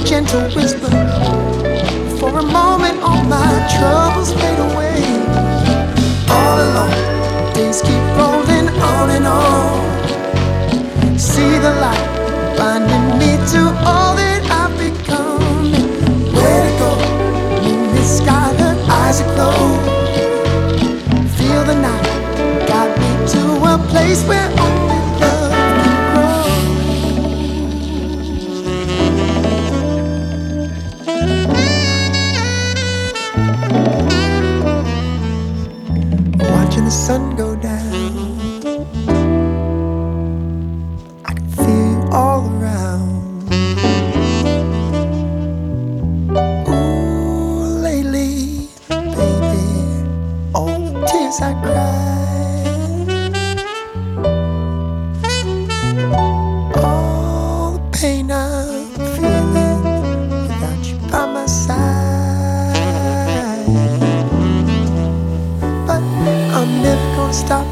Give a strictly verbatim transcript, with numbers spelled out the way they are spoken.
gentle whisper. For a moment all my troubles fade away. All alone, days keep rolling on and on. See the light blinding me to all that I've become. Where to go? Moonlit sky, her eyes aglow. Feel the night got me to a place where only love can grow. Watching the sun go down, I can feel you all around. Ooh, lately, baby, all the tears I cried, all the pain I'm feeling without you by my side. But I'm never gonna stop